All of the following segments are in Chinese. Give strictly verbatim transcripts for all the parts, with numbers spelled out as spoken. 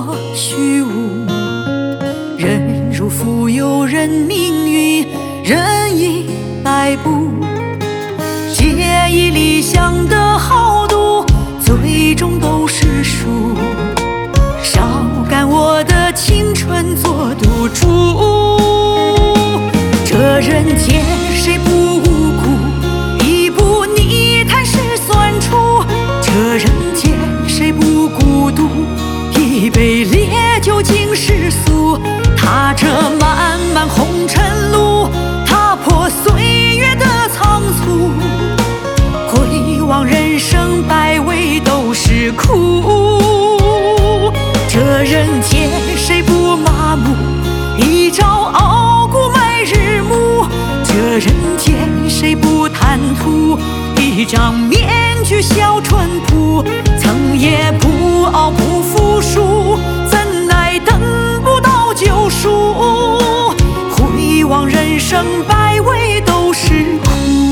过虚无。人如浮游，人命运，人已摆布。借一理想的豪赌，最终都是输。少干我的青春做赌注。这人间谁不无辜？一步泥潭是酸楚。这人间谁不孤独？一杯烈酒敬世俗。踏着漫漫红尘路，踏破岁月的仓促。回望人生百味都是苦。这人间谁不麻木？一朝傲骨埋日暮。这人间谁不贪图？一张面具笑淳朴。曾也不傲不服输，怎奈等不到救赎。回望人生百味都是苦。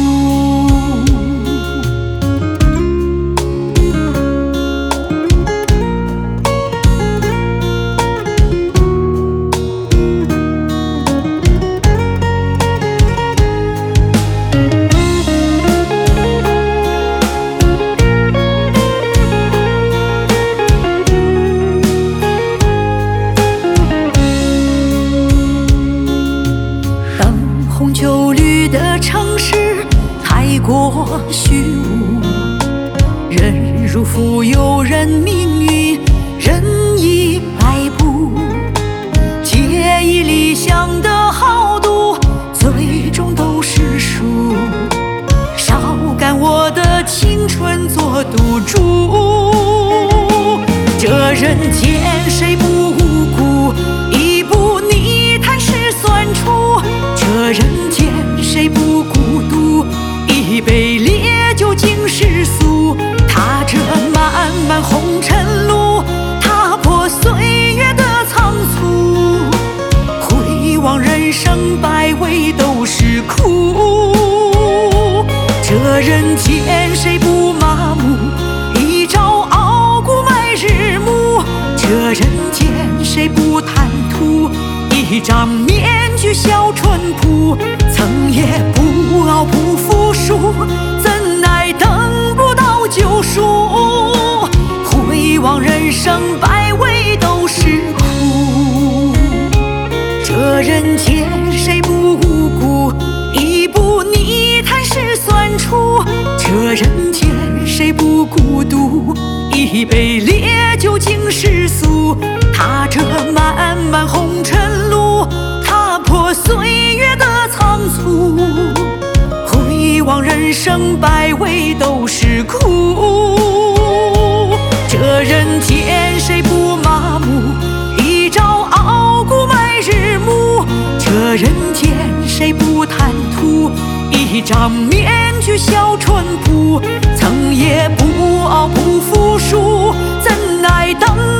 红酒绿的城市太过虚无。人如浮游，人命运，人已摆布。借一理想的豪赌，最终都是输。少干我的青春做赌注。这人间谁不无辜？一步泥潭是酸楚。这人间谁不孤独？一杯烈酒敬世俗。踏着漫漫红尘路，踏破岁月的仓促。回望人生百味都是苦。这人间谁不麻木？一朝傲骨埋日暮。这人间谁不贪图？一张面具笑淳朴。曾也不傲不服输，怎奈等不到救赎。回望人生百味都是苦。这人间谁不无辜？一步泥潭是酸楚。这人间谁不孤独？一杯烈酒敬世俗。踏着漫漫红尘路，踏破岁月的仓促。回望人生百味都是苦。这人间谁不麻木？一朝傲骨埋日暮。这人间谁不贪图？一张面具笑淳朴。曾也不傲不服输，怎奈等